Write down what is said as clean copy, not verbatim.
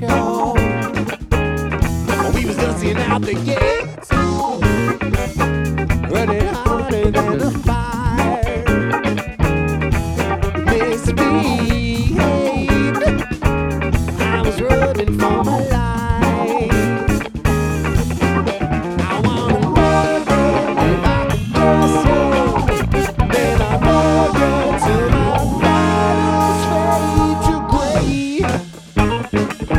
show. We was dancing out the gates, running harder than a fire. Misbehaved, I was running for my life.